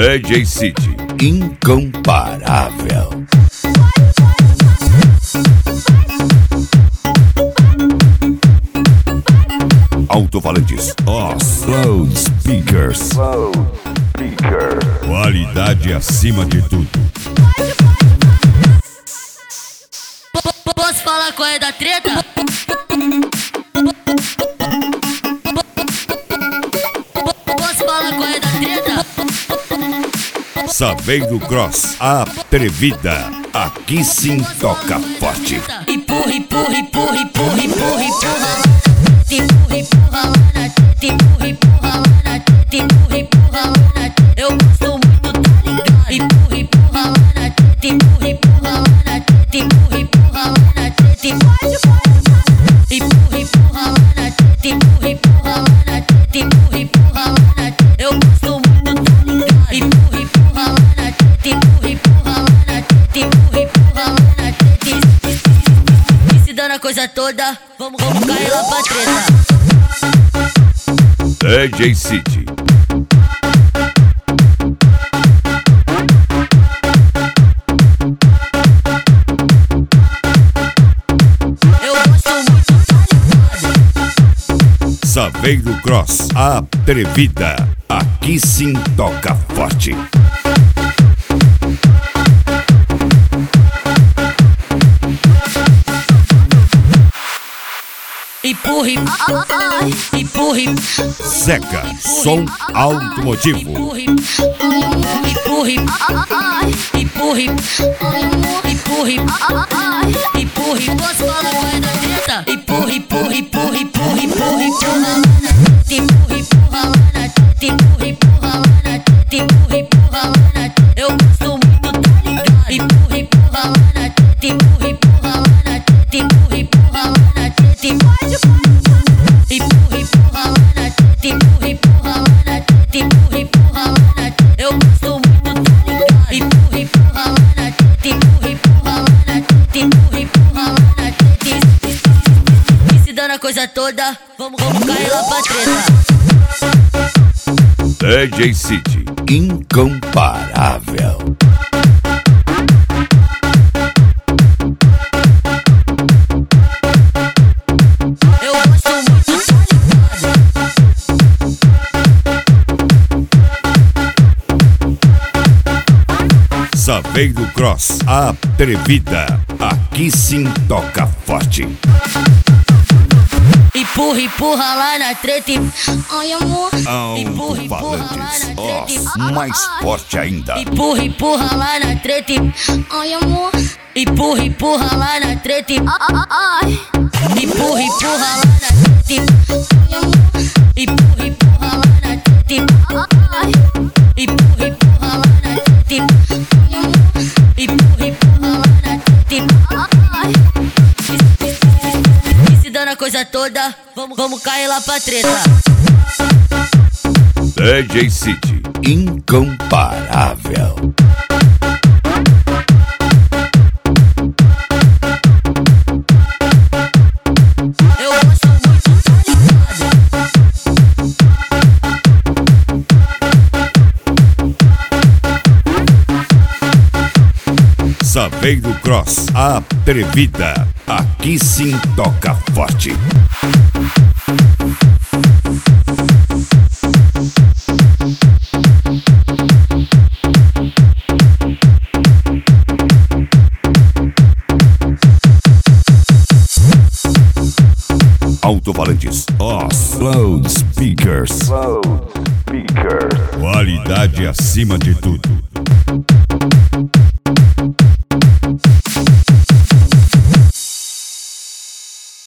DJ City, incomparável. Alto-falantes, loudspeakers. Qualidade acima de tudo. Posso falar qual é da treta? Posso falar qual é da treta? Saveiro Cross, atrevida. Aqui sim toca forte. Empurra, empurra, empurra, empurra, empurra, empurra. Empurra, empurra, lana, empurra, empurra, lana, empurra, empurra, lana. Eu gosto muito, tá ligado? Empurra, empurra, lana, empurra, empurra, lana, empurra, empurra, lana, empurra, empurra, lana, empurra, empurra, lana, empurra, empurra, lana. Eu gosto muito, tá ligado? Empurra, empurra, lana, empurra, empurra, lana, empurra, empurra, lana. E se dando a coisa toda, vamos cair lá pra treta. DJ City. Eu gosto muito, tá ligado? Saveiro Cross, atrevida. Aqui sim toca forte. Empurre, empurre, Zeca, som automotivo. empurre, empurre, empurre, empurre, empurre. Posso falar qual é da treta? Empurre, empurre, empurre, empurre, empurre, empurra, empurre, empurra, lana, empurre, empurra, lana, empurre, empurra, lana. Eu gosto muito, tá ligado? Empurre, empurra, lana, empurre, empurra, lana, empurre, empurra, lana. Empurra, empurra, lana, empurra, empurra, lana, empurra, empurra, lana. Eu gosto muito, tá ligado? Empurra, empurra, lana, empurra, empurra, lana, empurra, empurra, lana. E se dando a coisa toda, vamos cair lá pra treta. DJ City, incomparável. Eu gosto muito, tá ligado? Saveiro Cross, atrevida. Aqui sim toca forte. Empurra, empurra lá na treta. Ai, amor. Alto-falantes, mais forte ainda. Empurra, empurra lá na treta. Ai, amor. Empurra, empurra lá na treta. Ai. Empurra, empurra lá na treta. Ai, amor. Empurra, empurra lá na treta. Ai. Empurra, empurra lá na treta. Ai, amor. Empurra, empurra lá na treta. Ai. E se dando a coisa toda, vamos cair lá pra treta. DJ City, incomparável. Eu gosto muito, tá ligado? Saveiro Cross, atrevida. Aqui sim toca forte. Alto-falantes, loudspeakers. Qualidade acima de tudo.